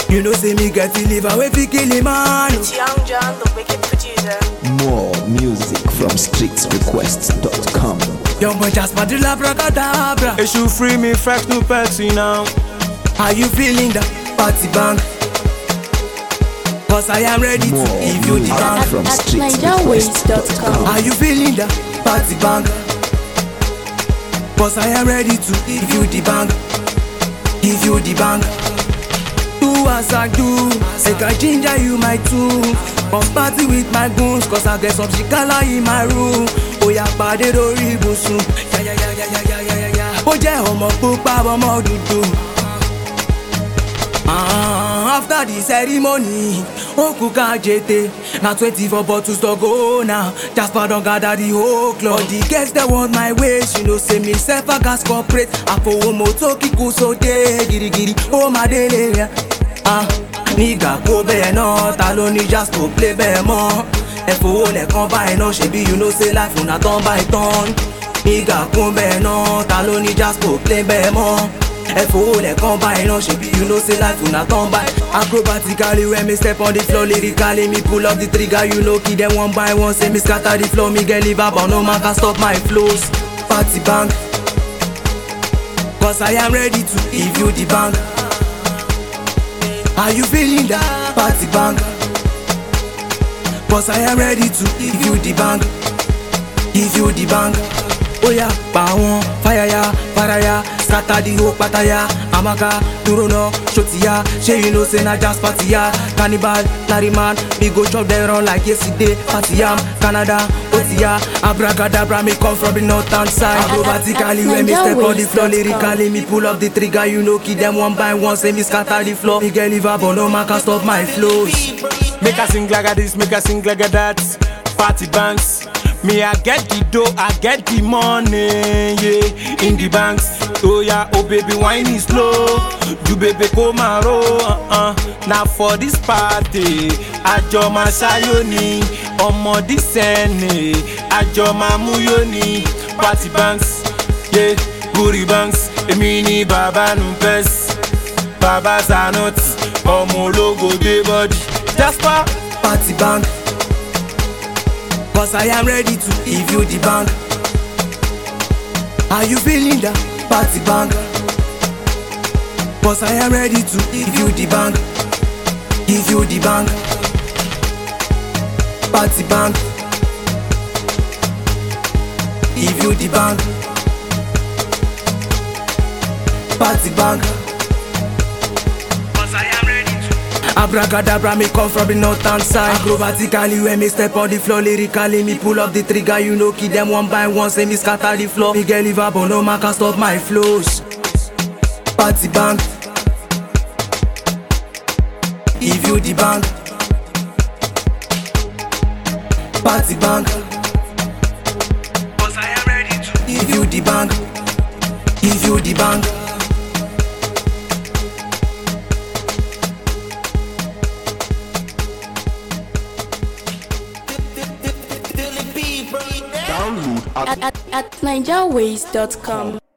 You know say me get to live away fi kill him man. It's Young John, the wicked producer. More music from streetsrequests.com. Young boy just the abracadabra. It should free me fresh new Pepsi now. How you feeling the party bang? Cause I am ready More to give you the bang. from At streetsrequests.com. How you feeling the party bang? Cause I am ready to give you the bang. Give you the bang. Do as I do, make I ginger you my too. Come party with my goons, cause I get some shikala in my room. Oh yeah, pàdé lórí ibùsùn. Yeah. Ó jẹ́ ọmọ pupa ọmọ dúdú. After the ceremony, Okuka JT. Now 24 bottles to go now. Jasper don't gather the whole club. All the guests that want my ways, you know, say me self a gas corporate. I for one more toki kuso de giri. Oh my daily, nigga go be no, talo ni just to play be more. If you want to combine, no, she be you know say life una turn by turn. Nigga go be no, talo ni just to play be more. If you want to combine, no, she be you know say life una turn by. Acrobatically when me step on the floor, lyrically me pull up the trigger, you know kid them one by one, say me scatter the floor, me get live up, but no man can stop my flows. Party bang, cause I am ready to give you the bang. Are you feeling that party bang? Cause I am ready to give you the bang. Give you the bang. Oh yeah, bawon, fire ya, scatter the whole pataya. Amaka, Durono, Shotia, she you know say na just party ya. Cannibal, Larry man, me go chop them run like yesterday. Party yam, Canada, Otia, abracadabra, me come from the north and side. Acrobatically when me step on the floor, lyrically me pull up the trigger, you know kill them one by one, say me scatter the floor. Me get live up, but no man can stop my flows. Make her sing like this, make her sing like that. Party banks. Me I get the dough, I get the money, yeah, in the banks. Oh yeah, oh baby, wine is slow. You baby come and roll, Now for this party, ajo ma sayoni, omo disene, ajo ma muyoni. Party banks, yeah, booty banks. Emi ni baba numpes, baba zanoti, omo logo de body. Jasper, party bang. Cause I am ready to give you the bang. Are you feeling that party bang? Cause I am ready to give you the bang. Give you the bang. Party bang. Give you the bang. Party bang. Cause I am ready to. Abracadabra, me come from the north and side. Acrobatically when me step on the floor, lyrically me pull up the trigger, you know kill them one by one, say me scatter the floor. Me get live up, but no man can stop my flows. Party bang. Give you the bang. Party bang. Cause I am ready to give you the bang. Give you the bang. Download At NigerWays.com.